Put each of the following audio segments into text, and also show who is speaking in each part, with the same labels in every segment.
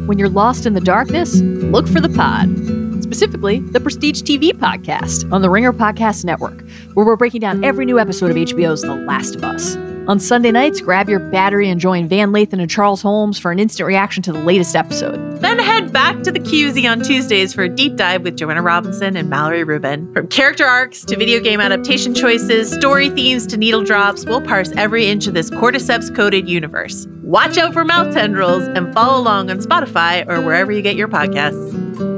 Speaker 1: When you're lost in the darkness, look for the pod. Specifically, the Prestige TV podcast on the Ringer Podcast Network, where we're breaking down every new episode of HBO's The Last of Us. On Sunday nights, grab your battery and join Van Lathan and Charles Holmes for an instant reaction to the latest episode.
Speaker 2: Then head back to the QZ on Tuesdays for a deep dive with Joanna Robinson and Mallory Rubin. From character arcs to video game adaptation choices, story themes to needle drops, we'll parse every inch of this cordyceps-coated universe. Watch out for mouth tendrils and follow along on Spotify or wherever you get your podcasts.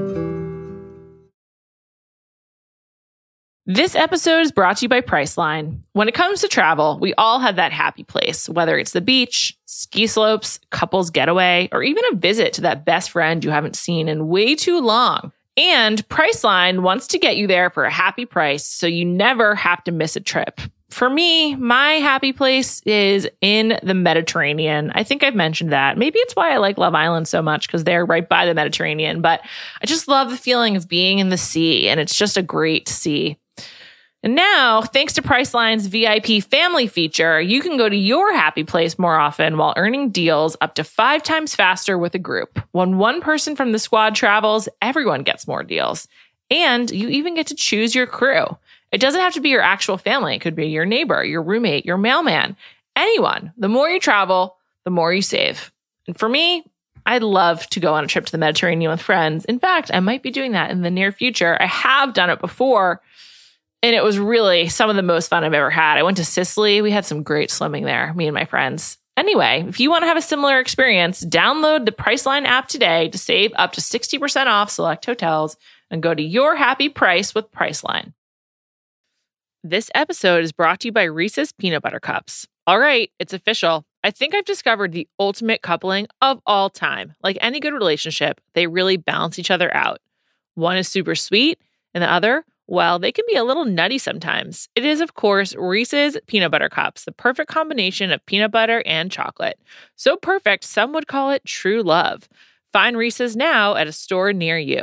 Speaker 3: This episode is brought to you by Priceline. When it comes to travel, we all have that happy place, whether it's the beach, ski slopes, couples getaway, or even a visit to that best friend you haven't seen in way too long. And Priceline wants to get you there for a happy price so you never have to miss a trip. For me, my happy place is in the Mediterranean. I think I've mentioned that. Maybe it's why I like Love Island so much, because they're right by the Mediterranean. But I just love the feeling of being in the sea, and it's just a great sea. And now, thanks to Priceline's VIP family feature, you can go to your happy place more often while earning deals up to 5 times faster with a group. When one person from the squad travels, everyone gets more deals. And you even get to choose your crew. It doesn't have to be your actual family. It could be your neighbor, your roommate, your mailman, anyone. The more you travel, the more you save. And for me, I'd love to go on a trip to the Mediterranean with friends. In fact, I might be doing that in the near future. I have done it before, and it was really some of the most fun I've ever had. I went to Sicily. We had some great swimming there, me and my friends. Anyway, if you want to have a similar experience, download the Priceline app today to save up to 60% off select hotels and go to your happy price with Priceline. This episode is brought to you by Reese's Peanut Butter Cups. All right, it's official. I think I've discovered the ultimate coupling of all time. Like any good relationship, they really balance each other out. One is super sweet, and the other, well, they can be a little nutty sometimes. It is, of course, Reese's Peanut Butter Cups, the perfect combination of peanut butter and chocolate. So perfect, some would call it true love. Find Reese's now at a store near you.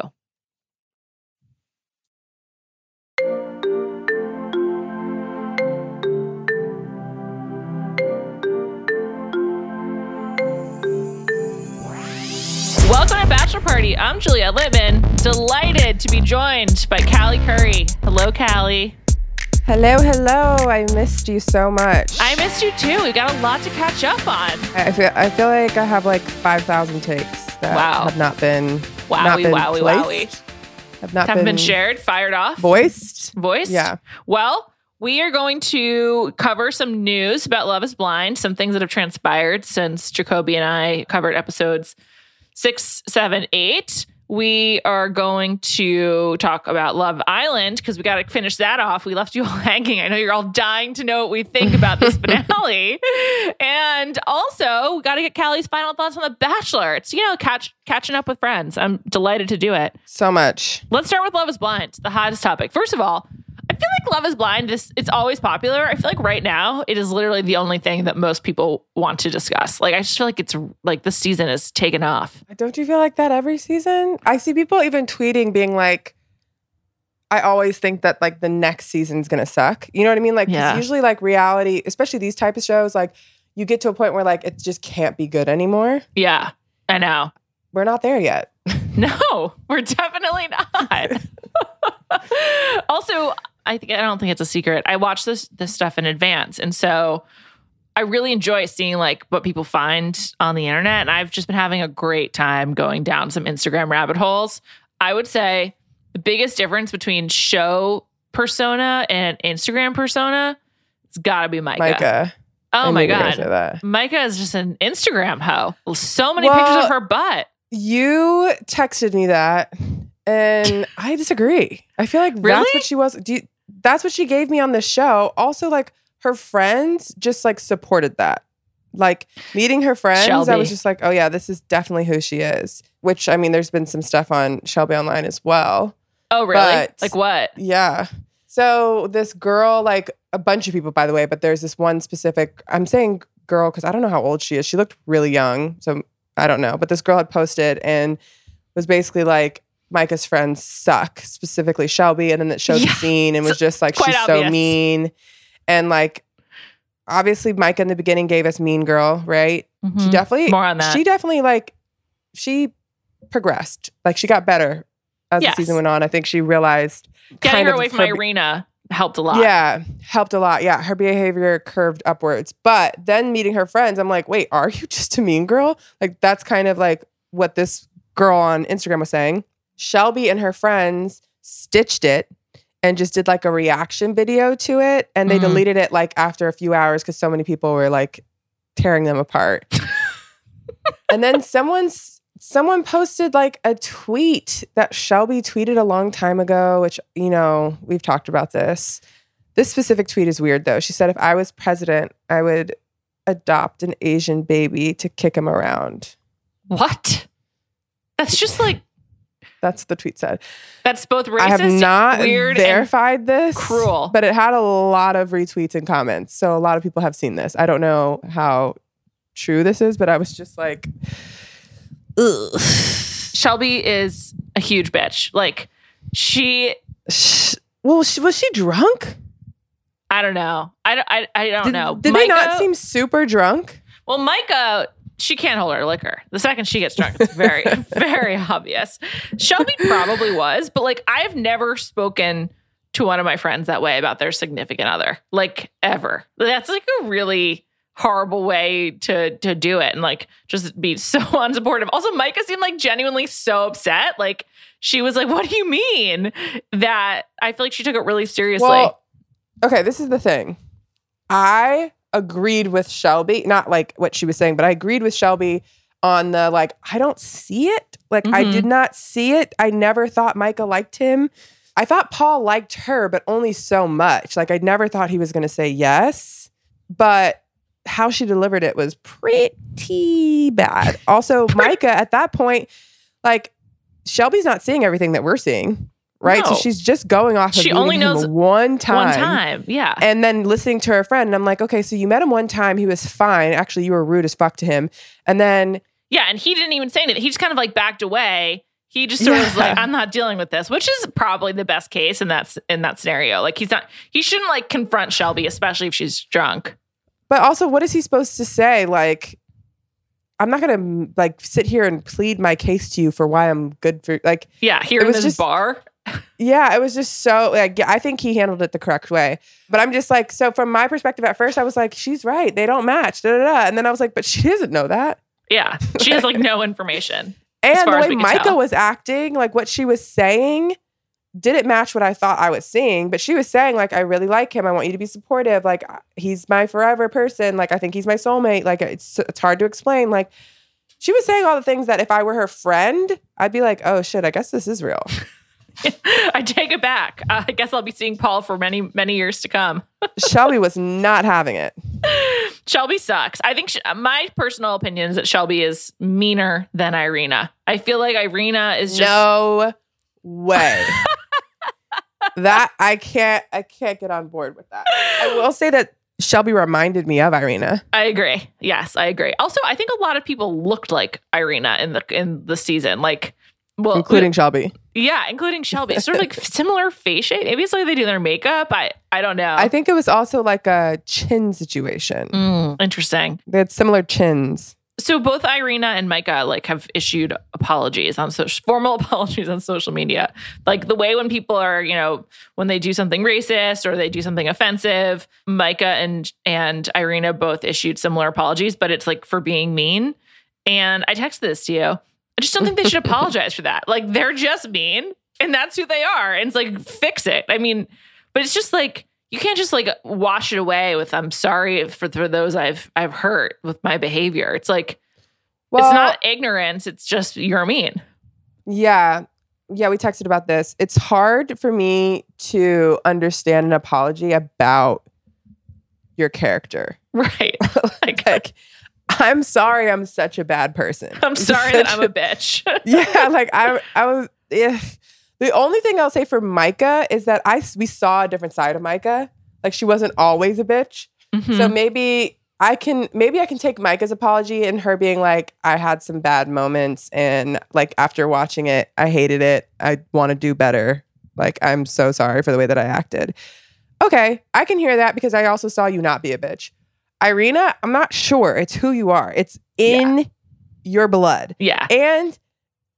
Speaker 3: Welcome to Bachelor Party. I'm Juliette Littman. Delighted to be joined by Callie Curry. Hello, Callie.
Speaker 4: Hello, hello. I missed you so much.
Speaker 3: I missed you too. We've got a lot to catch up on.
Speaker 4: I feel like I have like 5,000 takes that have not been placed.
Speaker 3: Haven't been shared, fired off,
Speaker 4: voiced.
Speaker 3: Yeah. Well, we are going to cover some news about Love is Blind, some things that have transpired since Jacoby and I covered episodes 6, 7, 8. We are going to talk about Love Island because we got to finish that off. We left you all hanging. I know you're all dying to know what we think about this finale. And also, we got to get Callie's final thoughts on The Bachelor. It's, catching up with friends. I'm delighted to do it.
Speaker 4: So much.
Speaker 3: Let's start with Love is Blind, the hottest topic. First of all, I feel like Love is Blind, it's always popular. I feel like right now, it is literally the only thing that most people want to discuss. Like, I just feel like it's like this season is taken off.
Speaker 4: Don't you feel like that every season? I see people even tweeting being like, I always think that like the next season's going to suck. You know what I mean? Like, it's usually like reality, especially these type of shows, like you get to a point where like it just can't be good anymore.
Speaker 3: Yeah, I know.
Speaker 4: We're not there yet.
Speaker 3: No, we're definitely not. Also, I don't think it's a secret. I watch this stuff in advance. And so I really enjoy seeing like what people find on the internet. And I've just been having a great time going down some Instagram rabbit holes. I would say the biggest difference between show persona and Instagram persona, it's gotta be Micah. Oh my God. Micah is just an Instagram hoe. So many pictures of her butt.
Speaker 4: You texted me that and I disagree. I feel like that's what she was. That's what she gave me on the show. Also, like, her friends just, like, supported that. Like, meeting her friends, Shelby. I was just like, oh, yeah, this is definitely who she is. Which, I mean, there's been some stuff on Shelby Online as well.
Speaker 3: Oh, really? But, like what?
Speaker 4: Yeah. So, this girl, like, a bunch of people, by the way, but there's this one specific, I'm saying girl because I don't know how old she is. She looked really young, so I don't know. But this girl had posted and was basically like, Micah's friends suck, specifically Shelby, and then it showed the scene and was just like, she's obvious. So mean. And like, obviously Micah in the beginning gave us Mean Girl, right? Mm-hmm. She definitely,
Speaker 3: more on that.
Speaker 4: She definitely like, she progressed. Like she got better as the season went on. I think she realized
Speaker 3: getting her away from Irina helped a lot.
Speaker 4: Yeah, helped a lot. Yeah, her behavior curved upwards. But then meeting her friends, I'm like, wait, are you just a mean girl? Like that's kind of like what this girl on Instagram was saying. Shelby and her friends stitched it and just did like a reaction video to it. And they deleted it like after a few hours because so many people were like tearing them apart. And then someone posted like a tweet that Shelby tweeted a long time ago, which, you know, we've talked about this. This specific tweet is weird though. She said, if I was president, I would adopt an Asian baby to kick him around.
Speaker 3: What? That's just like...
Speaker 4: That's what the tweet said.
Speaker 3: That's both racist,
Speaker 4: I have not
Speaker 3: weird,
Speaker 4: verified this.
Speaker 3: Cruel.
Speaker 4: But it had a lot of retweets and comments. So a lot of people have seen this. I don't know how true this is, but I was just like... Ugh.
Speaker 3: Shelby is a huge bitch. Like
Speaker 4: was she drunk?
Speaker 3: I don't know. I don't know.
Speaker 4: Did they not seem super drunk?
Speaker 3: Well, Micah, she can't hold her liquor. The second she gets drunk, it's very, very obvious. Shelby probably was, but like I've never spoken to one of my friends that way about their significant other, like ever. That's like a really horrible way to do it and like just be so unsupportive. Also, Micah seemed like genuinely so upset. Like she was like, what do you mean? That I feel like she took it really seriously.
Speaker 4: Well, okay, this is the thing. I agreed with Shelby, not like what she was saying, but I agreed with Shelby on the like, I don't see it. Like I did not see it. I never thought Micah liked him. I thought Paul liked her, but only so much. Like I never thought he was going to say yes, but how she delivered it was pretty bad. Also, Micah, at that point, like Shelby's not seeing everything that we're seeing, right?
Speaker 3: No.
Speaker 4: So she's just going off of
Speaker 3: she only knows
Speaker 4: one time.
Speaker 3: Yeah.
Speaker 4: And then listening to her friend, and I'm like, okay, so you met him one time, he was fine. Actually, you were rude as fuck to him. And then
Speaker 3: yeah, and he didn't even say anything. He just kind of like backed away. He just sort of was like, I'm not dealing with this, which is probably the best case in that scenario. Like he shouldn't like confront Shelby, especially if she's drunk.
Speaker 4: But also, what is he supposed to say? Like, I'm not going to like sit here and plead my case to you for why I'm good for like.
Speaker 3: Yeah, here in this bar.
Speaker 4: Yeah, it was just so like, I think he handled it the correct way. But I'm just like, so from my perspective at first, I was like, she's right. They don't match. Da, da, da. And then I was like, but she doesn't know that.
Speaker 3: Yeah, she has like no information.
Speaker 4: And the way Micah was acting, like what she was saying, didn't match what I thought I was seeing. But she was saying, like, I really like him. I want you to be supportive. Like, he's my forever person. Like, I think he's my soulmate. Like, it's hard to explain. Like, she was saying all the things that if I were her friend, I'd be like, oh, shit, I guess this is real.
Speaker 3: I take it back. I guess I'll be seeing Paul for many, many years to come.
Speaker 4: Shelby was not having it.
Speaker 3: Shelby sucks. I think my personal opinion is that Shelby is meaner than Irina. I feel like Irina is just...
Speaker 4: No way. That I can't get on board with that. I will say that Shelby reminded me of Irina.
Speaker 3: I agree. Yes, I agree. Also, I think a lot of people looked like Irina in the season, like, well,
Speaker 4: including Shelby.
Speaker 3: Yeah, including Shelby. Sort of like similar face shape. Maybe it's like they do their makeup. I don't know.
Speaker 4: I think it was also like a chin situation.
Speaker 3: Interesting.
Speaker 4: They had similar chins.
Speaker 3: So both Irina and Micah like have issued apologies on formal apologies on social media. Like the way when people are, you know, when they do something racist or they do something offensive, Micah and Irina both issued similar apologies, but it's like for being mean. And I texted this to you. I just don't think they should apologize for that. Like they're just mean and that's who they are. And it's like, fix it. I mean, but it's just like, you can't just like wash it away with I'm sorry for those I've hurt with my behavior. It's like, well, it's not ignorance. It's just you're mean.
Speaker 4: Yeah. Yeah. We texted about this. It's hard for me to understand an apology about your character.
Speaker 3: Right.
Speaker 4: like I'm sorry I'm such a bad person.
Speaker 3: I'm sorry that I'm a bitch.
Speaker 4: Yeah. Like I was, the only thing I'll say for Micah is that we saw a different side of Micah. Like she wasn't always a bitch. Mm-hmm. So maybe I can take Micah's apology and her being like, I had some bad moments and like after watching it, I hated it. I want to do better. Like I'm so sorry for the way that I acted. Okay, I can hear that because I also saw you not be a bitch. Irina, I'm not sure. It's who you are. It's in your blood.
Speaker 3: Yeah.
Speaker 4: And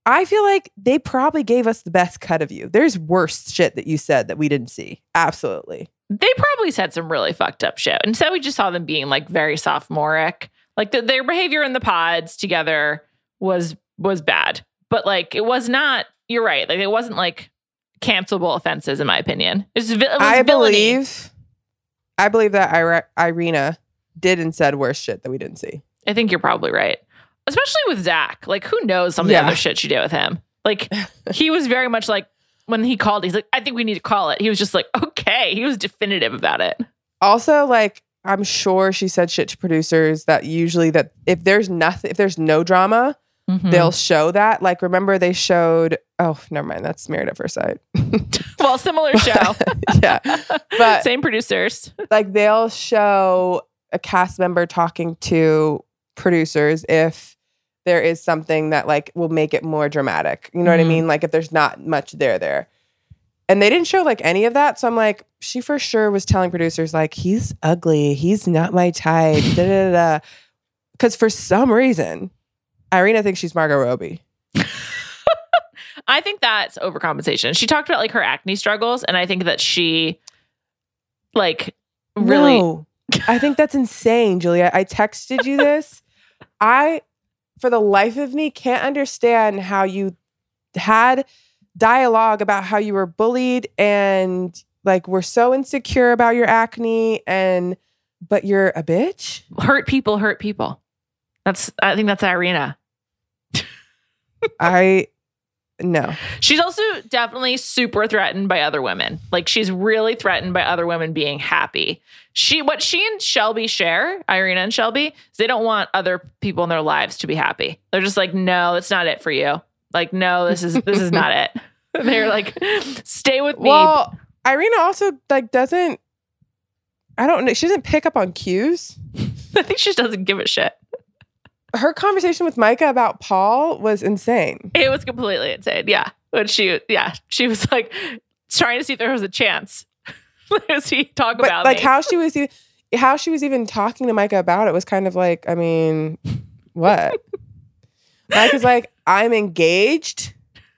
Speaker 4: I feel like they probably gave us the best cut of you. There's worse shit that you said that we didn't see. Absolutely.
Speaker 3: They probably said some really fucked up shit. Instead, we just saw them being like very sophomoric. Like their behavior in the pods together was bad. But like it was not, you're right. Like it wasn't like cancelable offenses in my opinion. It was
Speaker 4: I
Speaker 3: villainy.
Speaker 4: believe that Irina did and said worse shit that we didn't see.
Speaker 3: I think you're probably right. Especially with Zach. Like who knows some of the other shit she did with him. Like he was very much like, when he called, he's like, I think we need to call it. He was just like, okay. He was definitive about it.
Speaker 4: Also, like, I'm sure she said shit to producers that usually that if there's no drama, they'll show that. Like, remember they showed, oh, never mind. That's Married at First Sight.
Speaker 3: Well, similar show.
Speaker 4: Yeah. But
Speaker 3: same producers.
Speaker 4: Like, they'll show a cast member talking to producers if there is something that like will make it more dramatic. You know what I mean? Like if there's not much there. And they didn't show like any of that. So I'm like, she for sure was telling producers like, he's ugly. He's not my type. Because for some reason, Irina thinks she's Margot Robbie.
Speaker 3: I think that's overcompensation. She talked about like her acne struggles. And I think that she like really...
Speaker 4: No, I think that's insane, Julia. I texted you this. For the life of me, can't understand how you had dialogue about how you were bullied and like were so insecure about your acne but you're a bitch.
Speaker 3: Hurt people. I think that's Irina.
Speaker 4: No.
Speaker 3: She's also definitely super threatened by other women. Like she's really threatened by other women being happy. What she and Shelby share, Irina and Shelby, is they don't want other people in their lives to be happy. They're just like, no, that's not it for you. Like, no, this is not it. They're like, stay with me.
Speaker 4: Well, Irina also like doesn't, I don't know. She doesn't pick up on cues.
Speaker 3: I think she just doesn't give a shit.
Speaker 4: Her conversation with Micah about Paul was insane.
Speaker 3: It was completely insane. Yeah. But she was like trying to see if there was a chance. As he talk about
Speaker 4: like
Speaker 3: me.
Speaker 4: how she was even talking to Micah about it was kind of like, I mean, what? Micah's like, I'm engaged.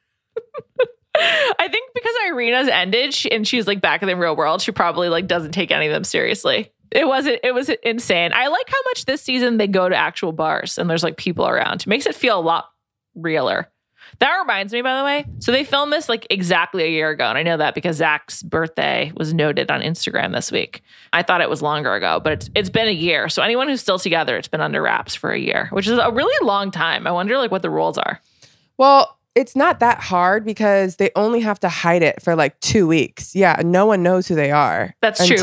Speaker 3: I think because Irina's ended and she's like back in the real world, she probably like doesn't take any of them seriously. It was insane. I like how much this season they go to actual bars and there's like people around. It makes it feel a lot realer. That reminds me, by the way. So they filmed this like exactly a year ago. And I know that because Zach's birthday was noted on Instagram this week. I thought it was longer ago, but it's been a year. So anyone who's still together, it's been under wraps for a year, which is a really long time. I wonder like what the rules are.
Speaker 4: Well, it's not that hard because they only have to hide it for like 2 weeks. Yeah, no one knows who they are.
Speaker 3: That's true.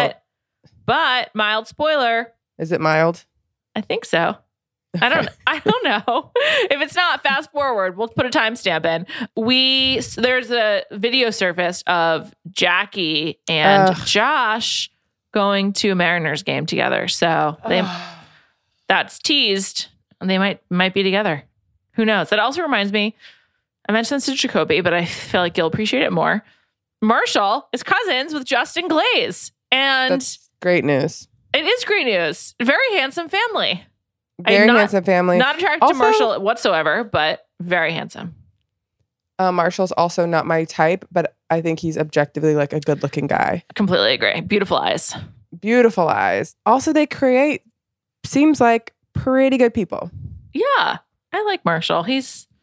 Speaker 3: But mild spoiler.
Speaker 4: Is it mild?
Speaker 3: I think so. I don't know. If it's not, fast forward. We'll put a timestamp in. There's a video surfaced of Jackie and Josh going to a Mariners game together. So that's teased. And they might be together. Who knows? That also reminds me, I mentioned this to Jacoby, but I feel like you'll appreciate it more. Marshall is cousins with Justin Glaze. And
Speaker 4: that's great news.
Speaker 3: It is great news. Very handsome family.
Speaker 4: Very handsome family.
Speaker 3: Not attracted to Marshall whatsoever, but very handsome.
Speaker 4: Marshall's also not my type, but I think he's objectively like a good looking guy.
Speaker 3: Completely agree. Beautiful eyes.
Speaker 4: Beautiful eyes. Also, they seems like pretty good people.
Speaker 3: Yeah. I like Marshall. He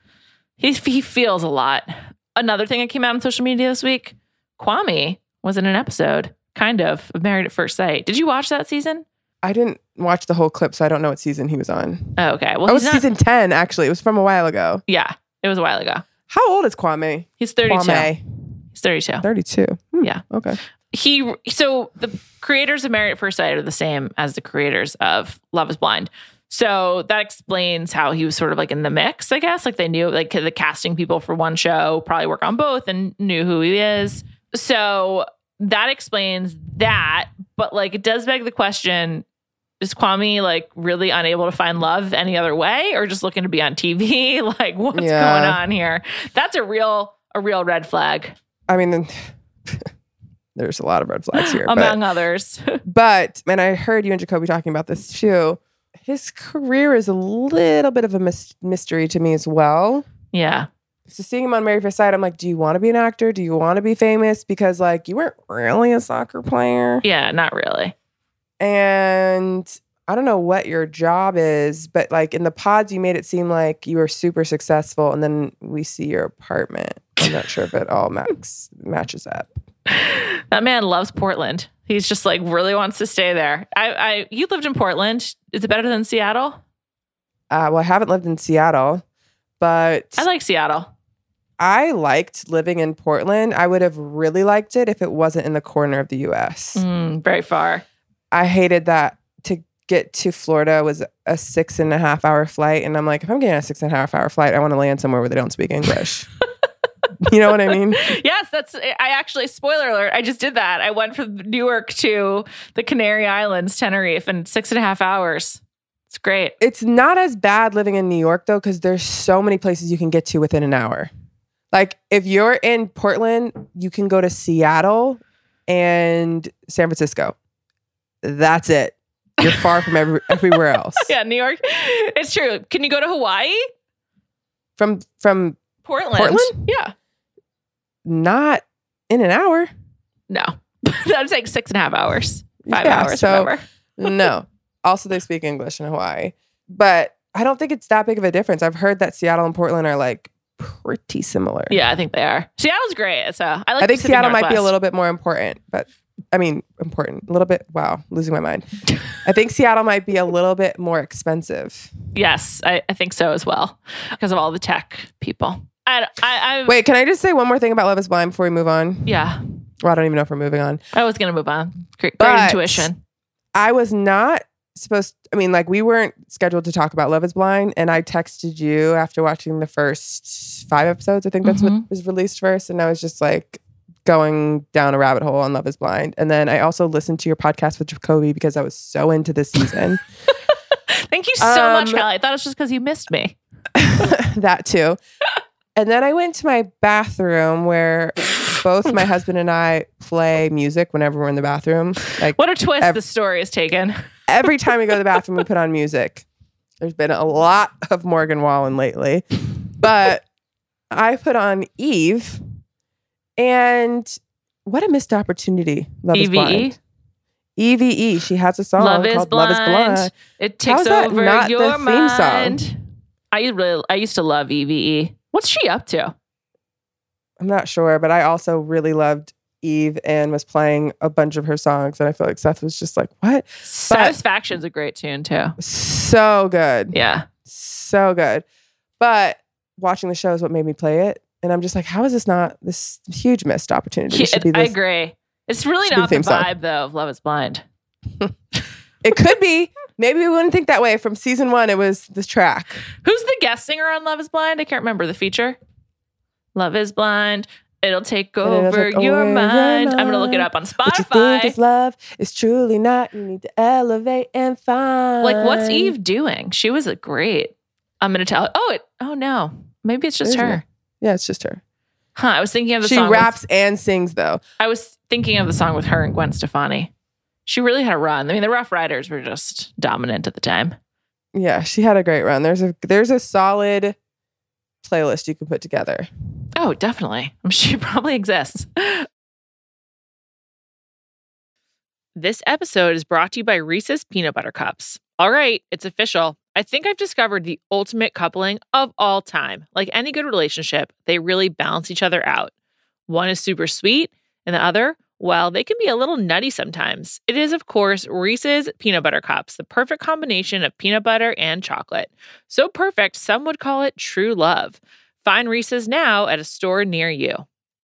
Speaker 3: feels a lot. Another thing that came out on social media this week, Kwame was in an episode, kind of Married at First Sight. Did you watch that season? I
Speaker 4: didn't watch the whole clip, so I don't know what season he was on.
Speaker 3: Oh, okay. Well,
Speaker 4: it was season 10, actually. It was from a while ago.
Speaker 3: Yeah, it was a while ago.
Speaker 4: How old is Kwame?
Speaker 3: He's 32.
Speaker 4: Kwame.
Speaker 3: He's 32.
Speaker 4: 32.
Speaker 3: Yeah.
Speaker 4: Okay.
Speaker 3: So the creators of Married at First Sight are the same as the creators of Love is Blind. So that explains how he was sort of like in the mix, I guess. Like they knew like the casting people for one show probably work on both and knew who he is. So that explains that. But like it does beg the question, is Kwame like really unable to find love any other way or just looking to be on TV? Like what's going on here? That's a real red flag.
Speaker 4: I mean, there's a lot of red flags here.
Speaker 3: Among others.
Speaker 4: And I heard you and Jacoby talking about this too. His career is a little bit of a mystery to me as well.
Speaker 3: Yeah.
Speaker 4: So seeing him on Married at First Sight, I'm like, do you want to be an actor? Do you want to be famous? Because like you weren't really a soccer player.
Speaker 3: Yeah, not really.
Speaker 4: And I don't know what your job is, but like in the pods, you made it seem like you were super successful. And then we see your apartment. I'm not sure if it all matches up.
Speaker 3: That man loves Portland. He's just like really wants to stay there. You lived in Portland. Is it better than Seattle?
Speaker 4: Well, I haven't lived in Seattle, but
Speaker 3: I like Seattle.
Speaker 4: I liked living in Portland. I would have really liked it if it wasn't in the corner of the U.S.
Speaker 3: Very far.
Speaker 4: I hated that to get to Florida was a 6.5 hour flight. And I'm like, if I'm getting a 6.5 hour flight, I want to land somewhere where they don't speak English. You know what I mean?
Speaker 3: Yes, I actually, spoiler alert, I just did that. I went from Newark to the Canary Islands, Tenerife, in 6.5 hours. It's great.
Speaker 4: It's not as bad living in New York, though, because there's so many places you can get to within an hour. Like, if you're in Portland, you can go to Seattle and San Francisco. That's it. You're far from everywhere else.
Speaker 3: Yeah, New York. It's true. Can you go to Hawaii?
Speaker 4: From
Speaker 3: Portland? Yeah.
Speaker 4: Not in an hour.
Speaker 3: No. That's like 6.5 hours. 5 hours,
Speaker 4: so,
Speaker 3: whatever.
Speaker 4: No. Also, they speak English in Hawaii. But I don't think it's that big of a difference. I've heard that Seattle and Portland are like pretty similar.
Speaker 3: Yeah, I think they are. Seattle's great. So I think
Speaker 4: Seattle might be a little bit more important, but important. A little bit. Wow, losing my mind. I think Seattle might be a little bit more expensive.
Speaker 3: Yes, I think so as well because of all the tech people.
Speaker 4: Wait, can I just say one more thing about Love is Blind before we move on?
Speaker 3: Yeah.
Speaker 4: Well, I don't even know if we're moving on.
Speaker 3: I was going to move on. Great intuition.
Speaker 4: I was not supposed we weren't scheduled to talk about Love is Blind, and I texted you after watching the first 5 episodes. I think that's what was released first, and I was just like going down a rabbit hole on Love is Blind. And then I also listened to your podcast with Jacoby because I was so into this season.
Speaker 3: Thank you so much, Kelly. I thought it was just because you missed me.
Speaker 4: That too. And then I went to my bathroom where both my husband and I play music whenever we're in the bathroom. Like,
Speaker 3: what a twist the story is taken.
Speaker 4: Every time we go to the bathroom, we put on music. There's been a lot of Morgan Wallen lately. But I put on Eve. And what a missed opportunity. Love is Blind. EVE. She has a song called Love is Blind.
Speaker 3: It takes over
Speaker 4: not
Speaker 3: your
Speaker 4: the theme
Speaker 3: mind.
Speaker 4: Song?
Speaker 3: I used to love EVE. What's she up to?
Speaker 4: I'm not sure, but I also really loved Eve and was playing a bunch of her songs. And I feel like Seth was just like, what?
Speaker 3: Satisfaction's a great tune too.
Speaker 4: So good.
Speaker 3: Yeah.
Speaker 4: So good. But watching the show is what made me play it. And I'm just like, how is this not this huge missed opportunity?
Speaker 3: I agree. It's really not the vibe, though, of Love is Blind.
Speaker 4: It could be. Maybe we wouldn't think that way. From season 1, it was this track.
Speaker 3: Who's the guest singer on Love is Blind? I can't remember the feature. Love is Blind. It'll take over your mind. I'm going to look it up on Spotify.
Speaker 4: What you think is love is truly not. You need to elevate and find.
Speaker 3: Like, what's Eve doing? She was great. I'm going to tell. Oh, no. Maybe it's just her.
Speaker 4: Yeah, it's just her.
Speaker 3: Huh. I was thinking of the song.
Speaker 4: She raps and sings, though.
Speaker 3: I was thinking of the song with her and Gwen Stefani. She really had a run. I mean, the Rough Riders were just dominant at the time.
Speaker 4: Yeah, she had a great run. There's a solid playlist you can put together.
Speaker 3: Oh, definitely. I'm sure it probably exists. This episode is brought to you by Reese's Peanut Butter Cups. All right, it's official. I think I've discovered the ultimate coupling of all time. Like any good relationship, they really balance each other out. One is super sweet, and the other, well, they can be a little nutty sometimes. It is, of course, Reese's Peanut Butter Cups, the perfect combination of peanut butter and chocolate. So perfect, some would call it true love. Find Reese's now at a store near you.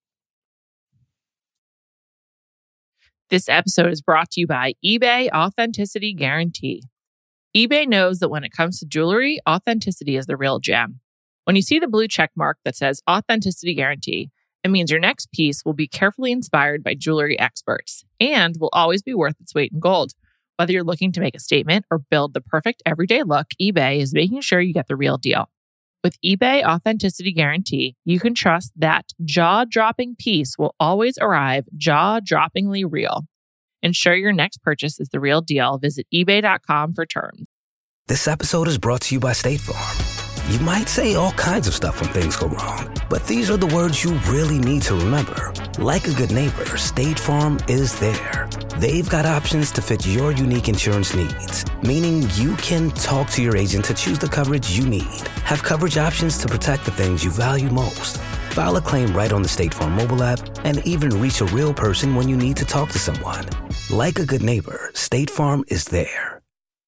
Speaker 3: This episode is brought to you by eBay Authenticity Guarantee. eBay knows that when it comes to jewelry, authenticity is the real gem. When you see the blue check mark that says Authenticity Guarantee, it means your next piece will be carefully inspired by jewelry experts and will always be worth its weight in gold. Whether you're looking to make a statement or build the perfect everyday look, eBay is making sure you get the real deal. With eBay Authenticity Guarantee, you can trust that jaw-dropping piece will always arrive jaw-droppingly real. Ensure your next purchase is the real deal. Visit eBay.com for terms.
Speaker 5: This episode is brought to you by State Farm. You might say all kinds of stuff when things go wrong, but these are the words you really need to remember. Like a good neighbor, State Farm is there. They've got options to fit your unique insurance needs, meaning you can talk to your agent to choose the coverage you need, have coverage options to protect the things you value most, file a claim right on the State Farm mobile app, and even reach a real person when you need to talk to someone. Like a good neighbor, State Farm is there.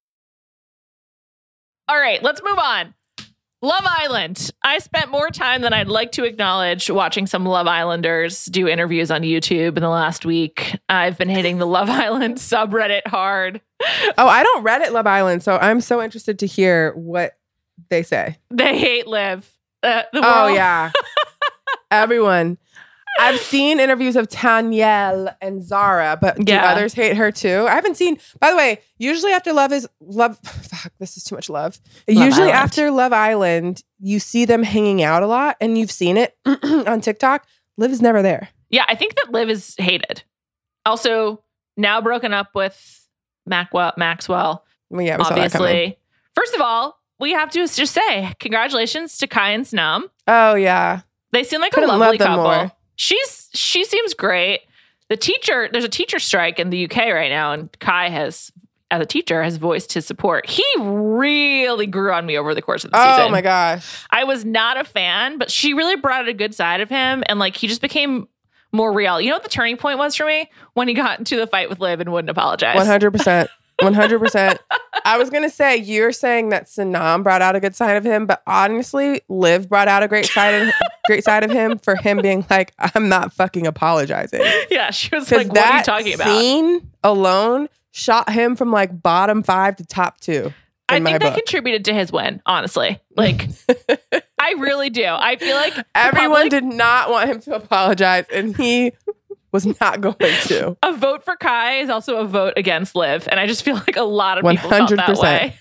Speaker 3: All right, let's move on. Love Island. I spent more time than I'd like to acknowledge watching some Love Islanders do interviews on YouTube in the last week. I've been hitting the Love Island subreddit hard.
Speaker 4: Oh, I don't Reddit Love Island, so I'm so interested to hear what they say.
Speaker 3: They hate Liv. The world.
Speaker 4: Oh, yeah. Everyone. I've seen interviews of Tanyelle and Zara, but do others hate her too? I haven't seen, by the way, usually after fuck, this is too much love. Usually after Love Island, you see them hanging out a lot and you've seen it on TikTok. Liv is never there.
Speaker 3: Yeah, I think that Liv is hated. Also, now broken up with Maxwell.
Speaker 4: Well, yeah, we
Speaker 3: obviously.
Speaker 4: saw that coming.
Speaker 3: First of all, we have to just say congratulations to Kai and Snum.
Speaker 4: Oh, yeah.
Speaker 3: They seem like
Speaker 4: Couldn't
Speaker 3: a lovely
Speaker 4: love them
Speaker 3: couple.
Speaker 4: more.
Speaker 3: She seems great. There's a teacher strike in the UK right now, and Kai as a teacher, has voiced his support. He really grew on me over the course of the season.
Speaker 4: Oh my gosh.
Speaker 3: I was not a fan, but she really brought out a good side of him, and like he just became more real. You know what the turning point was for me? When he got into the fight with Liv and wouldn't apologize.
Speaker 4: 100%. 100%. I was going to say, you're saying that Sanam brought out a good side of him, but honestly, Liv brought out a great side of him for him being like, I'm not fucking apologizing.
Speaker 3: Yeah, she was like, what are you talking about?
Speaker 4: That scene alone shot him from like bottom 5 to top 2.
Speaker 3: I think that contributed to his win, honestly. Like, I really do. I feel like
Speaker 4: everyone did not want him to apologize, and he was not going to.
Speaker 3: A vote for Kai is also a vote against Liv, and I just feel like a lot of people felt that way.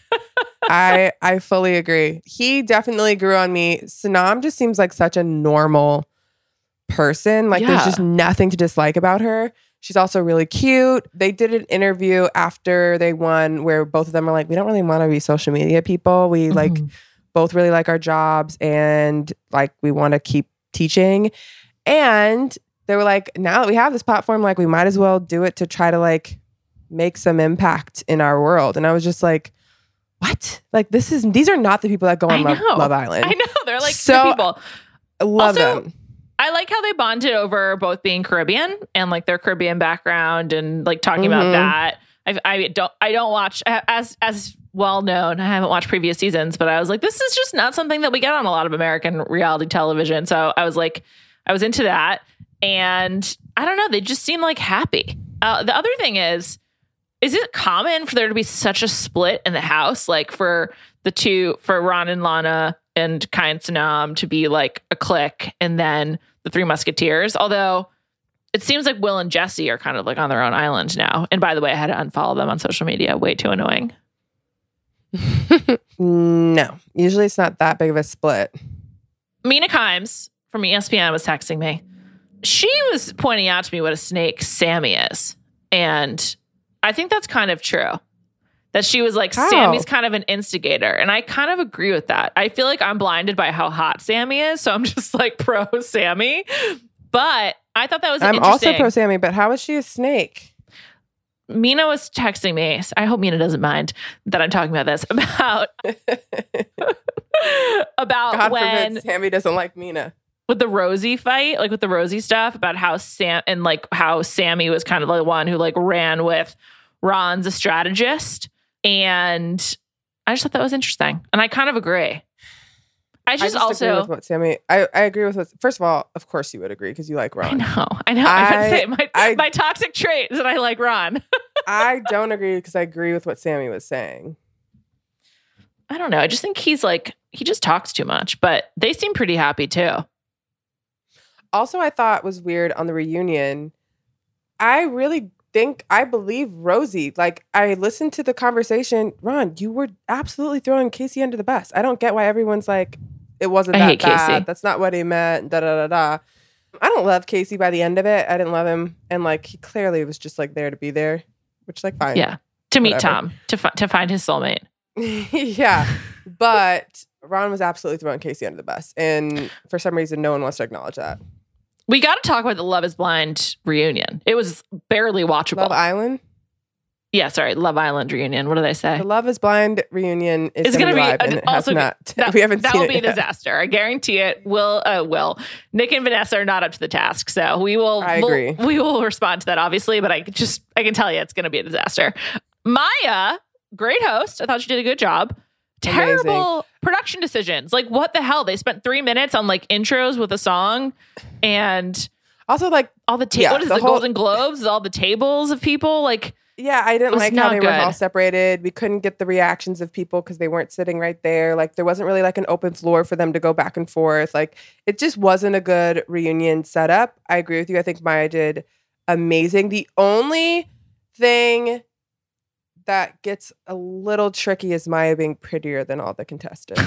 Speaker 4: I fully agree. He definitely grew on me. Sanam just seems like such a normal person. Like there's just nothing to dislike about her. She's also really cute. They did an interview after they won where both of them are like, we don't really want to be social media people. We like both really like our jobs and like we want to keep teaching. And they were like, now that we have this platform, like we might as well do it to try to like make some impact in our world. And I was just like, what? Like these are not the people that go on Love Island.
Speaker 3: I know. They're like so people.
Speaker 4: I love them.
Speaker 3: I like how they bonded over both being Caribbean and like their Caribbean background and like talking about that. I don't watch as well known. I haven't watched previous seasons, but I was like, this is just not something that we get on a lot of American reality television. So I was like, I was into that. And I don't know, they just seem like happy. The other thing is it common for there to be such a split in the house? Like for Ron and Lana and Kai and Sanam to be like a clique and then the Three Musketeers. Although it seems like Will and Jesse are kind of like on their own island now. And by the way, I had to unfollow them on social media. Way too annoying.
Speaker 4: No, usually it's not that big of a split.
Speaker 3: Mina Kimes from ESPN was texting me. She was pointing out to me what a snake Sammy is. And I think that's kind of true. That she was like, Sammy's kind of an instigator. And I kind of agree with that. I feel like I'm blinded by how hot Sammy is. So I'm just like pro Sammy. But I thought that was interesting.
Speaker 4: I'm also pro Sammy, but how is she a snake?
Speaker 3: Mina was texting me. I hope Mina doesn't mind that I'm talking about this. About
Speaker 4: God
Speaker 3: when
Speaker 4: forbid Sammy doesn't like Mina.
Speaker 3: With the Rosie fight, like with the Rosie stuff, about how how Sammy was kind of the one who like ran with Ron's a strategist. And I just thought that was interesting. And I kind of agree. I just also
Speaker 4: agree with what Sammy. I agree with what. First of all, of course you would agree because you like Ron.
Speaker 3: I know. I would say my toxic trait is that I like Ron.
Speaker 4: I don't agree because I agree with what Sammy was saying.
Speaker 3: I don't know. I just think he just talks too much. But they seem pretty happy too.
Speaker 4: Also, I thought was weird on the reunion. I believe Rosie. Like, I listened to the conversation. Ron, you were absolutely throwing Casey under the bus. I don't get why everyone's like, it wasn't that bad. Casey. That's not what he meant. Da da da da. I don't love Casey by the end of it. I didn't love him, and like he clearly was just like there to be there, which like fine.
Speaker 3: Yeah, to meet Tom to find his soulmate.
Speaker 4: Yeah, but Ron was absolutely throwing Casey under the bus. And for some reason, no one wants to acknowledge that.
Speaker 3: We got to talk about the Love is Blind reunion. It was barely watchable.
Speaker 4: Love Island?
Speaker 3: Yeah, sorry. Love Island reunion. What did I say?
Speaker 4: The Love is Blind reunion is going to be live. And it has not. We haven't seen it.
Speaker 3: That will be a
Speaker 4: yet.
Speaker 3: disaster. I guarantee it will. Nick and Vanessa are not up to the task. So we will.
Speaker 4: I agree.
Speaker 3: We will respond to that, obviously. But I can tell you it's going to be a disaster. Maya, great host. I thought she did a good job. Terrible production decisions. Like, what the hell? They spent 3 minutes on like intros with a song, and
Speaker 4: also like
Speaker 3: all the what is the Golden Globes? All the tables of people. Like,
Speaker 4: yeah, I didn't like how they
Speaker 3: good.
Speaker 4: were all separated. We couldn't get the reactions of people because they weren't sitting right there. Like, there wasn't really like an open floor for them to go back and forth. Like, it just wasn't a good reunion setup. I agree with you. I think Maya did amazing. The only thing that gets a little tricky is Maya being prettier than all the contestants.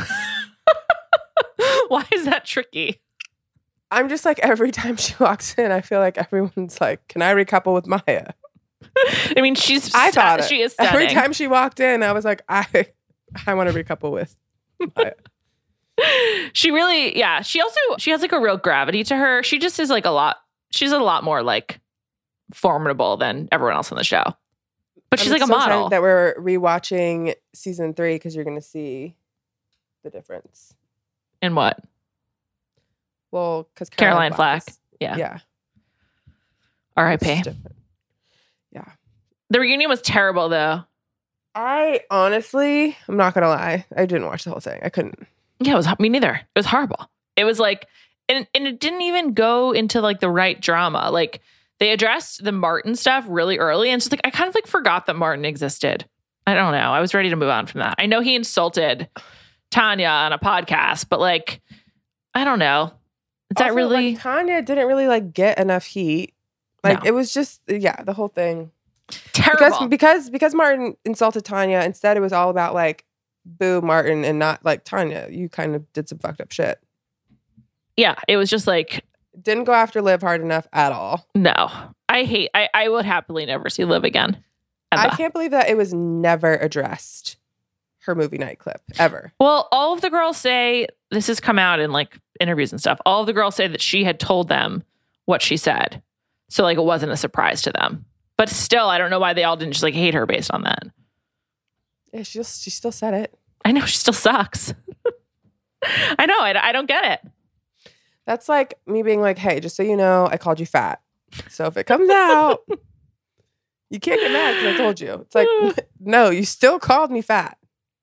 Speaker 3: Why is that tricky?
Speaker 4: I'm just like, every time she walks in, I feel like everyone's like, can I recouple with Maya?
Speaker 3: I mean, she is stunning.
Speaker 4: Every time she walked in, I was like, I want to recouple with Maya.
Speaker 3: She really, yeah. She has like a real gravity to her. She just is like she's a lot more like formidable than everyone else on the show. But she's like a model.
Speaker 4: That we're rewatching season 3 because you're going to see the difference.
Speaker 3: In what?
Speaker 4: Well, because
Speaker 3: Caroline Flack.
Speaker 4: Yeah.
Speaker 3: R.I.P.
Speaker 4: Yeah.
Speaker 3: The reunion was terrible, though.
Speaker 4: I honestly, I'm not going to lie. I didn't watch the whole thing. I couldn't.
Speaker 3: Yeah, me neither. It was horrible. It was like, and it didn't even go into like the right drama. Like, they addressed the Martin stuff really early, and it's just like I kind of like forgot that Martin existed. I don't know. I was ready to move on from that. I know he insulted Tanya on a podcast, but like, I don't know. Is that really?
Speaker 4: Like, Tanya didn't really like get enough heat. Like,
Speaker 3: No.
Speaker 4: It was just the whole thing
Speaker 3: Terrible.
Speaker 4: because Martin insulted Tanya. Instead, it was all about like boo Martin and not like Tanya. You kind of did some fucked up shit.
Speaker 3: Yeah, it was just like.
Speaker 4: Didn't go after Liv hard enough at all.
Speaker 3: No, I would happily never see Liv again.
Speaker 4: I can't believe that it was never addressed, her movie night clip, ever.
Speaker 3: Well, all of the girls say, this has come out in like interviews and stuff. All of the girls say that she had told them what she said. So like it wasn't a surprise to them. But still, I don't know why they all didn't just like hate her based on that.
Speaker 4: Yeah, she still said it.
Speaker 3: I know, she still sucks. I know, I don't get it.
Speaker 4: That's like me being like, hey, just so you know, I called you fat. So if it comes out, you can't get mad because I told you. It's like, no, you still called me fat.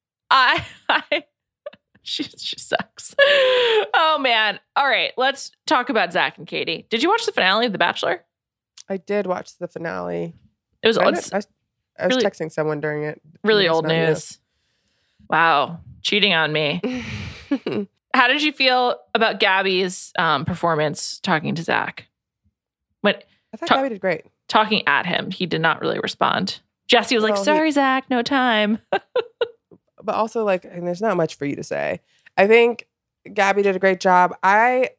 Speaker 3: She sucks. Oh, man. All right, let's talk about Zach and Katie. Did you watch the finale of The Bachelor?
Speaker 4: I did watch the finale.
Speaker 3: It was old.
Speaker 4: I was really, texting someone during it.
Speaker 3: Really old news. Wow. Cheating on me. How did you feel about Gabby's performance talking to Zach?
Speaker 4: I thought Gabby did great.
Speaker 3: Talking at him, he did not really respond. Jesse was like, sorry, Zach, no time.
Speaker 4: But also, like, and there's not much for you to say. I think Gabby did a great job. I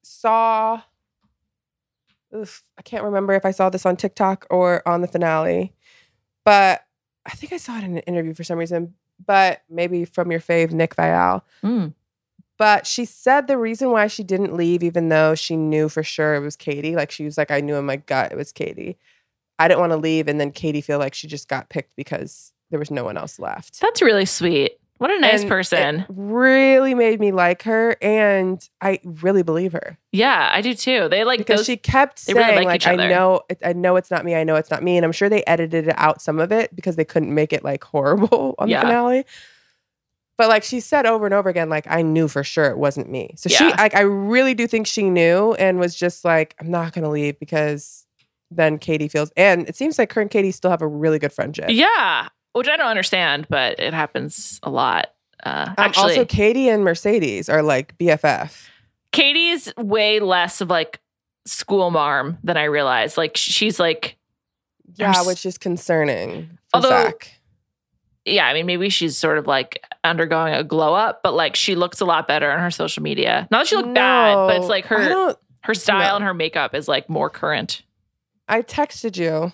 Speaker 4: can't remember if I saw this on TikTok or on the finale, but I think I saw it in an interview for some reason, but maybe from your fave, Nick Viall. But she said the reason why she didn't leave, even though she knew for sure it was Katie, like she was like, I knew in my gut it was Katie. I didn't want to leave. And then Katie feel like she just got picked because there was no one else left.
Speaker 3: That's really sweet. What a nice person.
Speaker 4: It really made me like her. And I really believe her.
Speaker 3: Yeah, I do too. They like
Speaker 4: because she kept saying
Speaker 3: really
Speaker 4: like
Speaker 3: each other.
Speaker 4: I know it's not me. I know it's not me. And I'm sure they edited out some of it because they couldn't make it like horrible on the finale. But like she said over and over again, like I knew for sure it wasn't me. So she like I really do think she knew and was just like, I'm not gonna leave because then Katie feels, and it seems like her and Katie still have a really good friendship.
Speaker 3: Yeah. Which I don't understand, but it happens a lot. Actually,
Speaker 4: also Katie and Mercedes are like BFF.
Speaker 3: Katie's way less of like school marm than I realized. Like she's like,
Speaker 4: which is concerning for
Speaker 3: although,
Speaker 4: Zach.
Speaker 3: Yeah, I mean, maybe she's sort of like undergoing a glow up, but like she looks a lot better on her social media. Not that she looked bad, but it's like her style and her makeup is like more current.
Speaker 4: I texted you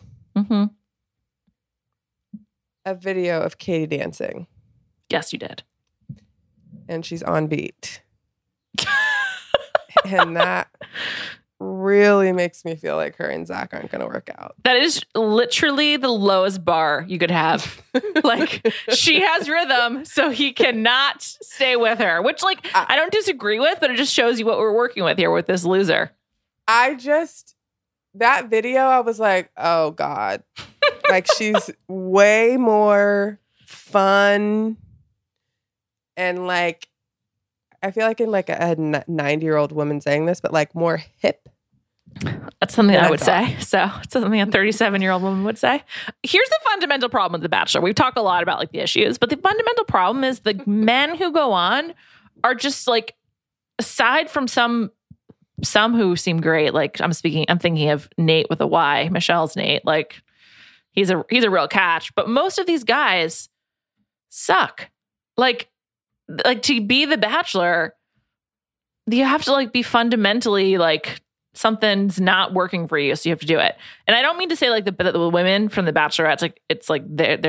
Speaker 4: a video of Katie dancing.
Speaker 3: Yes, you did.
Speaker 4: and she's on beat. And that really makes me feel like her and Zach aren't going to work out.
Speaker 3: That is literally the lowest bar you could have. Like, she has rhythm, so he cannot stay with her, which, like, I don't disagree with, but it just shows you what we're working with here with this loser.
Speaker 4: That video, I was like, oh God. Like, she's way more fun and, like, I feel like in like a 90-year-old woman saying this, but like more hip.
Speaker 3: That's something I would say. So it's something a 37-year-old woman would say. Here's the fundamental problem with The Bachelor. We've talked a lot about like the issues, but the fundamental problem is the men who go on are just like, aside from some who seem great, like I'm thinking of Nate with a Y, Michelle's Nate. Like he's a real catch, but most of these guys suck. Like to be The Bachelor, you have to like be fundamentally like something's not working for you, so you have to do it. And I don't mean to say like the women from The Bachelorette's like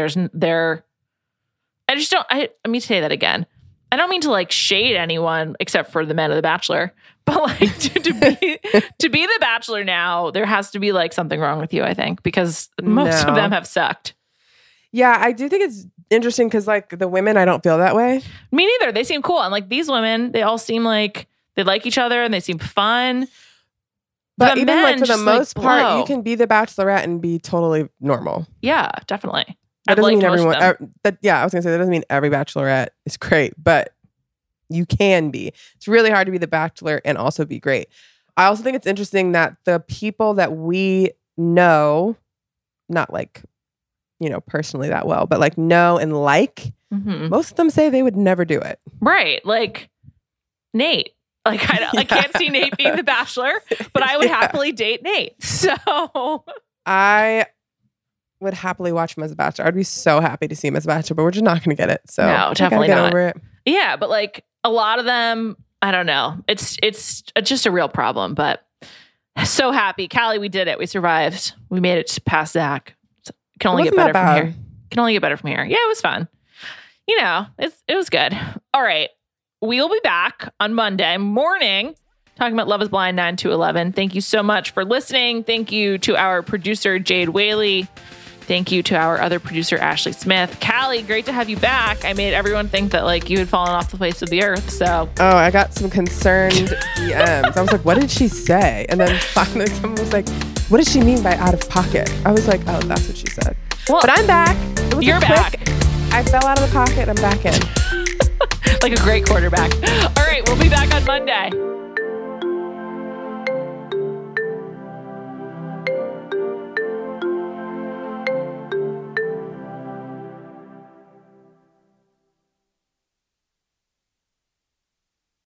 Speaker 3: I mean to say that again. I don't mean to like shade anyone except for the men of The Bachelor, but like to be The Bachelor now, there has to be like something wrong with you, I think, because most of them have sucked.
Speaker 4: Yeah, I do think it's interesting because like the women, I don't feel that way.
Speaker 3: Me neither. They seem cool. And like these women, they all seem like they like each other and they seem fun.
Speaker 4: But even like for the most part, you can be The Bachelorette and be totally normal.
Speaker 3: Yeah, definitely.
Speaker 4: That doesn't mean everyone. I was gonna say that doesn't mean every Bachelorette is great, but you can be. It's really hard to be The Bachelor and also be great. I also think it's interesting that the people that we know, not like, you know, personally that well, but like know and like, most of them say they would never do it.
Speaker 3: Right. Like Nate. Like I can't see Nate being The Bachelor, but I would happily date Nate. So
Speaker 4: I would happily watch him as a Bachelor. I'd be so happy to see him as a Bachelor, but we're just not going to get it. So
Speaker 3: no, definitely
Speaker 4: get
Speaker 3: not.
Speaker 4: over it.
Speaker 3: Yeah, but like a lot of them, I don't know. It's just a real problem. But so happy, Callie. We did it. We survived. We made it past Zach. Can only get better from here. Can only get better from here. Yeah, it was fun. You know, it was good. All right. We'll be back on Monday morning talking about Love is Blind 9 to 11. Thank you so much for listening. Thank you to our producer, Jade Whaley. Thank you to our other producer, Ashley Smith. Callie, great to have you back. I made everyone think that like you had fallen off the face of the earth. So
Speaker 4: I got some concerned DMs. I was like, what did she say? And then finally someone was like, what did she mean by out of pocket? I was like, oh, that's what she said.
Speaker 3: Well,
Speaker 4: but I'm back. It was
Speaker 3: you're back.
Speaker 4: I fell out of the pocket. I'm back in.
Speaker 3: Like a great quarterback. All right, we'll be back on Monday.